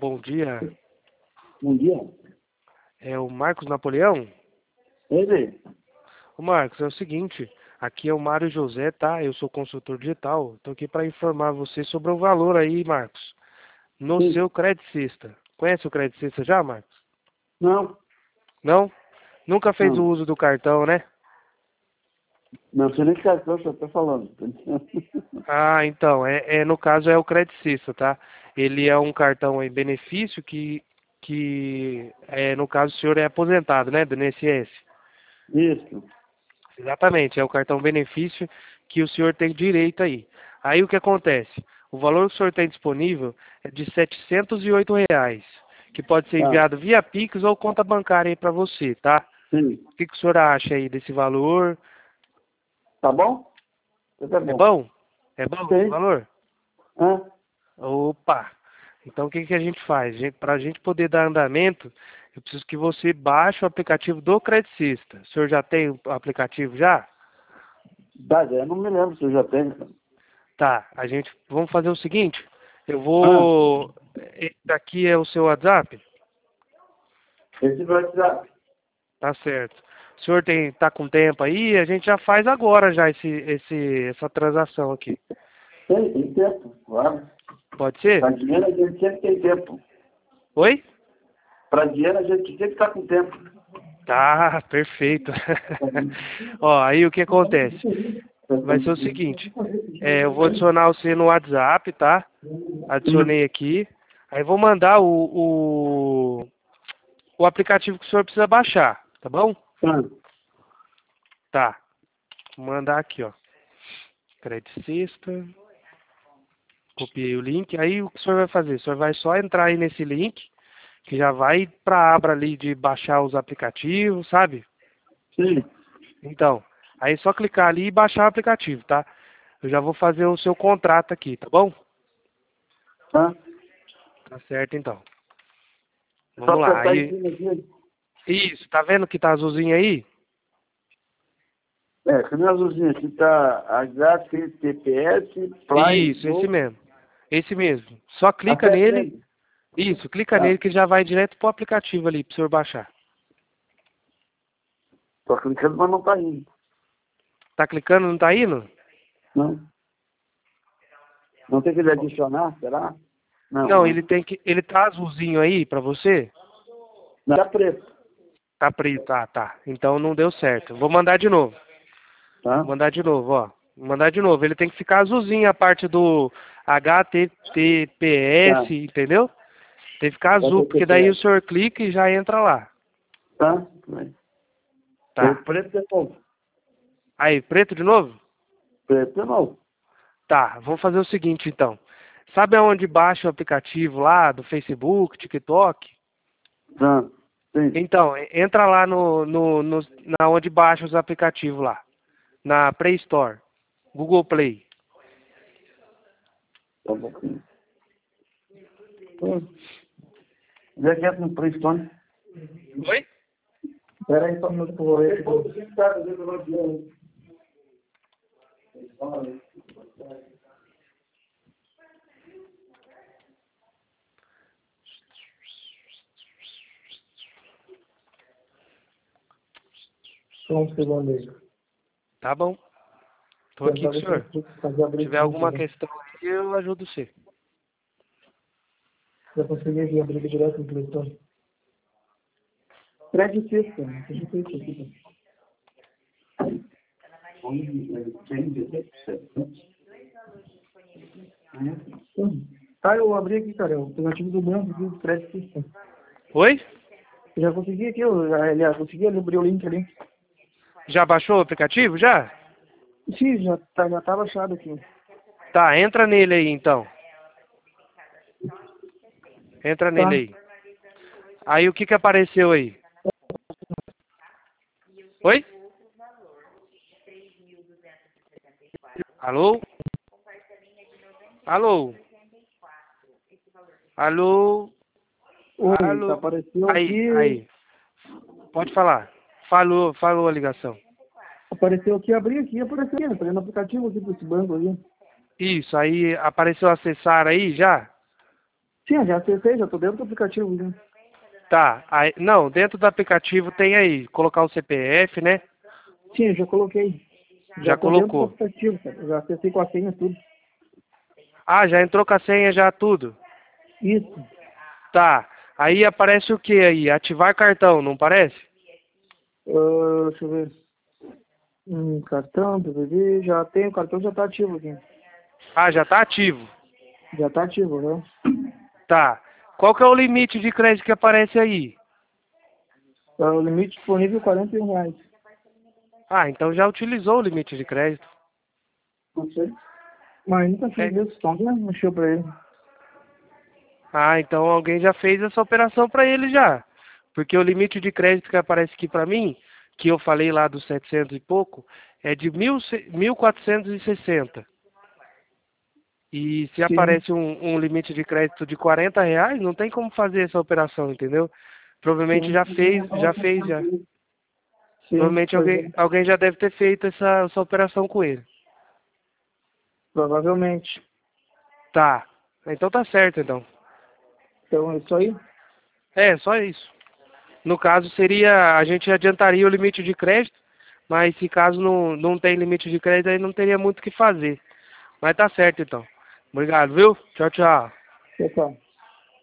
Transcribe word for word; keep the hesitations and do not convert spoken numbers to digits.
bom dia. Bom dia. É o Marcos Napoleão? Ele? Ô Marcos, é o seguinte, aqui é o Mário José, tá? Eu sou consultor digital. Estou aqui para informar você sobre o valor aí, Marcos, no Sim. seu Credicista. Conhece o Credicista já, Marcos? Não, Não? Nunca fez o não. uso do cartão, né? Não sei nem que cartão você está falando. Ah, então, é, é, no caso é o Credicista, tá? Ele é um cartão aí, benefício que, que é, no caso o senhor é aposentado, né, do I N S S. Isso. Exatamente, é o cartão benefício que o senhor tem direito aí. Aí o que acontece? O valor que o senhor tem disponível é de setecentos e oito reais, que pode ser Tá. enviado via Pix ou conta bancária aí para você, tá? Sim. O que, que o senhor acha aí desse valor? Tá bom? Tá É bom. bom? É bom esse Sim. valor? Hã? Opa! Então o que, que a gente faz? Para a gente poder dar andamento, eu preciso que você baixe o aplicativo do Credicista. O senhor já tem o aplicativo já? Tá, eu não me lembro se eu já tenho. Tá, a gente, vamos fazer o seguinte, eu Hã? vou, esse daqui é o seu WhatsApp? Esse vai tirar. Tá certo. O senhor tem, tá com tempo aí? A gente já faz agora já esse, esse, essa transação aqui. Tem, tem tempo, claro. Pode ser? Para dinheiro a gente sempre tem tempo. Oi? Para dinheiro a gente sempre está com tempo. Tá, perfeito. Ó, aí o que acontece? Vai ser o seguinte, é, eu vou adicionar você no WhatsApp, tá? Adicionei aqui. Aí vou mandar o, o, o aplicativo que o senhor precisa baixar, tá bom? Tá. Tá. Vou mandar aqui, ó. Credicista. Copiei o link. Aí o que o senhor vai fazer? O senhor vai só entrar aí nesse link, que já vai para a aba ali de baixar os aplicativos, sabe? Sim. Então, aí é só clicar ali e baixar o aplicativo, tá? Eu já vou fazer o seu contrato aqui, tá bom? Tá. Tá certo, então. Só Vamos lá. apertar em Aí, cima aqui. isso, tá vendo que tá azulzinho aí? É, que na azulzinha aqui tá H T T P S, Play, Isso, esse Go, mesmo. Esse mesmo. Só clica aperta nele. nele. Isso, clica Tá. nele que já vai direto pro aplicativo ali pro senhor baixar. Tô clicando, mas não tá indo. Tá clicando, não tá indo? Não. Não tem que ele adicionar, será? Não, Não, né? ele tem que. Ele tá azulzinho aí pra você? Não, tá preto, Tá preto, ah, tá. Então não deu certo. Vou mandar de novo. tá? Vou mandar de novo, ó. Vou mandar de novo. Ele tem que ficar azulzinho a parte do H T T P Tá. S, entendeu? Tem que ficar azul, porque daí o H T T P S. senhor clica e já entra lá. Tá? É Tá. preto de novo. Aí, preto de novo? Preto de novo. Tá, vamos fazer o seguinte então. Sabe aonde baixa o aplicativo lá do Facebook, TikTok? Tá. Sim. Então, entra lá no, no, no, na onde baixa os aplicativos lá. Na Play Store. Google Play. Tá bom. Já que é no Play Store. Oi? Espera aí, só um minuto, por aí. Só um segundo aí. Tá bom. Tô aqui com o senhor. Se tiver alguma questão aí, eu ajudo você. Já consegui abrir direto no Play Store. Prédio sexta, né? Deixa eu ver isso aqui. Tá, eu abri aqui, cara. O aplicativo do banco aqui, do Prédio System. Oi? Eu já consegui aqui, eu já, já consegui abrir o link ali. Já baixou o aplicativo? Já? Sim, já tá, já tá baixado aqui. Tá, entra nele aí então. Entra nele Tá. aí. Aí o que que apareceu aí? Oi? Alô? Alô? Alô? Oi, tá Alô? apareceu Aí, aqui. aí. Pode falar. Falou, falou a ligação. Apareceu aqui, abri aqui, apareceu. Apareceu no aplicativo aqui desse banco ali. Isso, aí apareceu acessar aí já? Sim, já acessei, já tô dentro do aplicativo, né? Tá, aí, não, dentro do aplicativo tem aí, colocar o C P F, né? Sim, eu já coloquei. Já Já tô dentro do colocou. aplicativo, cara. Eu já acessei com a senha tudo. Ah, já entrou com a senha já tudo. Isso. Tá, aí aparece o que aí? Ativar cartão, não parece? Ah, deixa eu ver. Hum, cartão, D V D, já tem, o cartão já tá ativo aqui. Ah, já tá ativo. Já tá ativo, né? Tá. Qual que é o limite de crédito que aparece aí? Tá, o limite disponível é quarenta e um reais. Ah, então já utilizou o limite de crédito. Não sei. Mas nunca É. fiz isso, então já mexeu pra ele. Ah, então alguém já fez essa operação para ele já. Porque o limite de crédito que aparece aqui para mim, que eu falei lá dos setecentos e pouco, é de mil, mil quatrocentos e sessenta. E se Sim, aparece um, um limite de crédito de quarenta reais, não tem como fazer essa operação, entendeu? Provavelmente sim. já fez, já fez já. Sim, Provavelmente pois alguém, é. alguém já deve ter feito essa, essa operação com ele. Provavelmente. Tá. Então tá certo, então. Então é isso aí. É, só isso. No caso seria, a gente adiantaria o limite de crédito, mas se caso não, não tem limite de crédito, aí não teria muito o que fazer. Mas tá certo, então. Obrigado, viu? Tchau, tchau. Tchau, tchau.